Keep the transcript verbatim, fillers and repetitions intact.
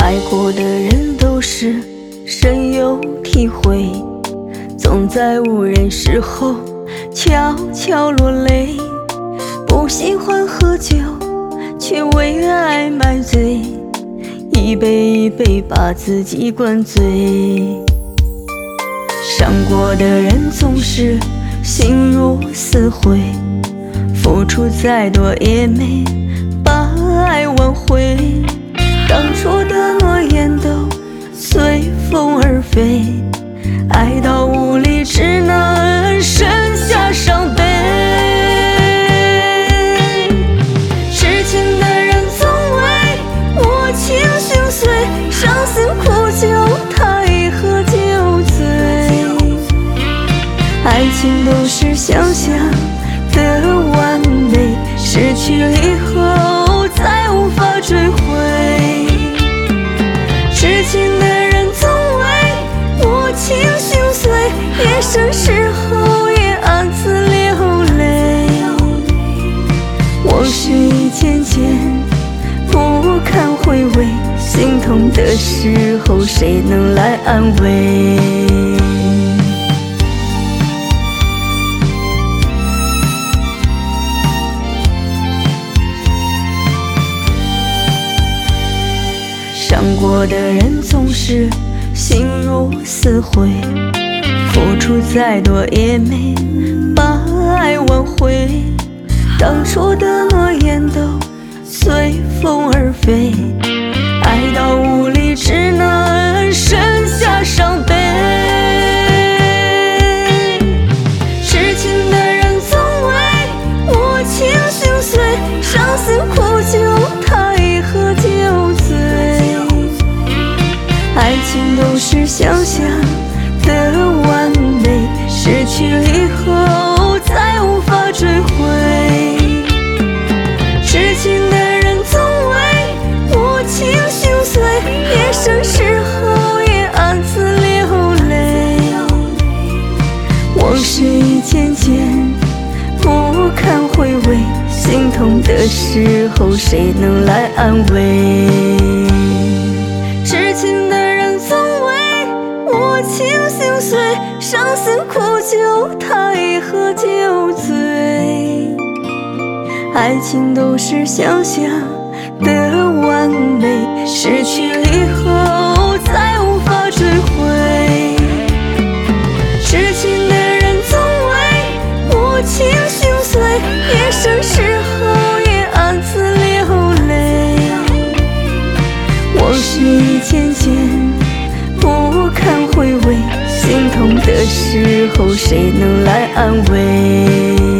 爱过的人都是深有体会，总在无人时候悄悄落泪。不喜欢喝酒，却为爱买醉，一杯一杯把自己灌醉。伤过的人总是心如死灰，付出再多也没把爱挽回。当初的诺言都随风而飞，爱到无力只能剩下伤悲。痴情的人总为我情心碎，伤心苦酒他已喝酒醉。爱情都是想象的完美，失去以后再无法追回。痴情的人总为我情心碎，夜深时候也暗自流泪。往事一件件不堪回味，心痛的时候谁能来安慰？伤过的人总是心如死灰，付出再多也没把爱挽回。当初的诺言都随风而飞，爱到无力只能剩下伤悲。痴情的人总为我情心碎，伤心苦酒他已喝酒醉。爱情都是想象的完美，失去以后再无法追回。痴情的人总为我情心碎，夜深时候也暗自流泪。往事一件件不堪回味，心痛的时候谁能来安慰？痴情的人总为我情心碎，伤心苦酒他已喝酒醉。爱情都是想象的完美，失去以后再无法追回。痴情的人总为我情心碎，夜深时候也暗自流泪。往事一件件不堪回味，心痛的时候谁能来安慰？